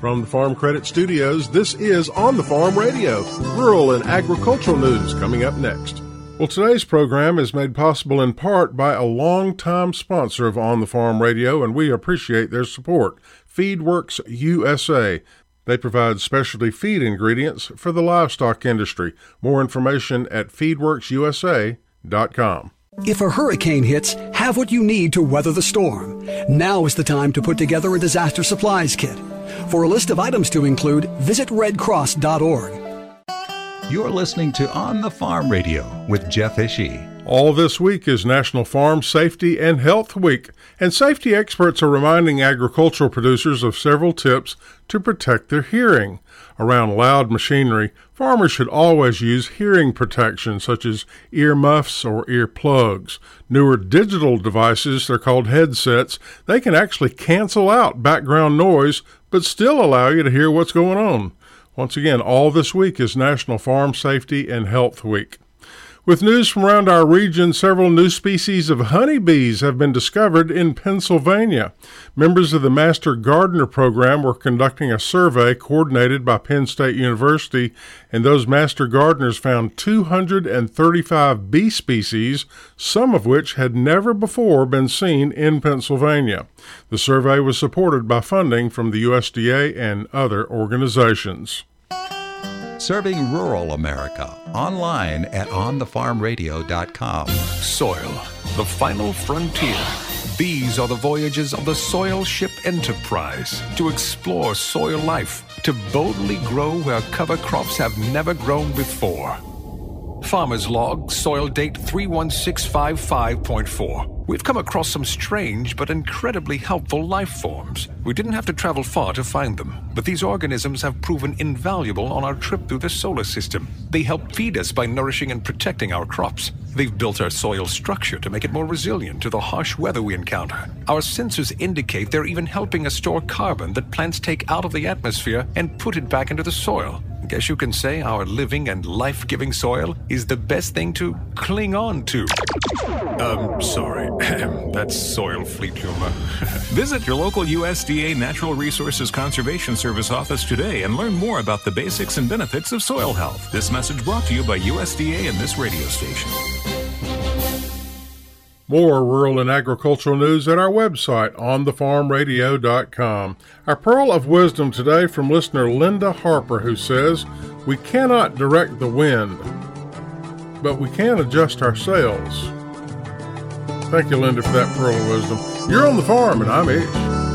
From the Farm Credit Studios, this is On the Farm Radio, rural and agricultural news coming up next. Well, today's program is made possible in part by a longtime sponsor of On the Farm Radio, and we appreciate their support, FeedWorks USA. They provide specialty feed ingredients for the livestock industry. More information at feedworksusa.com. If a hurricane hits, have what you need to weather the storm. Now is the time to put together a disaster supplies kit. For a list of items to include, visit redcross.org. You're listening to On the Farm Radio with Jeff Ishii. All this week is National Farm Safety and Health Week, and safety experts are reminding agricultural producers of several tips to protect their hearing. Around loud machinery, farmers should always use hearing protection such as ear muffs or ear plugs. Newer digital devices, they're called headsets, they can actually cancel out background noise but still allow you to hear what's going on. Once again, all this week is National Farm Safety and Health Week. With news from around our region, several new species of honeybees have been discovered in Pennsylvania. Members of the Master Gardener program were conducting a survey coordinated by Penn State University, and those Master Gardeners found 235 bee species, some of which had never before been seen in Pennsylvania. The survey was supported by funding from the USDA and other organizations. Serving rural America, online at onthefarmradio.com. Soil, the final frontier. These are the voyages of the Soil Ship Enterprise to explore soil life, to boldly grow where cover crops have never grown before. Farmer's Log, soil date 31655.4. We've come across some strange but incredibly helpful life forms. We didn't have to travel far to find them, but these organisms have proven invaluable on our trip through the solar system. They help feed us by nourishing and protecting our crops. They've built our soil structure to make it more resilient to the harsh weather we encounter. Our sensors indicate they're even helping us store carbon that plants take out of the atmosphere and put it back into the soil. I guess you can say our living and life-giving soil is the best thing to cling on to. Sorry. That's soil fleet humor. Visit your local USDA Natural Resources Conservation Service office today and learn more about the basics and benefits of soil health. This message brought to you by USDA and this radio station. More rural and agricultural news at our website, onthefarmradio.com. Our pearl of wisdom today from listener Linda Harper, who says, "We cannot direct the wind, but we can adjust our sails." Thank you, Linda, for that pearl of wisdom. You're on the farm, and I'm Ish.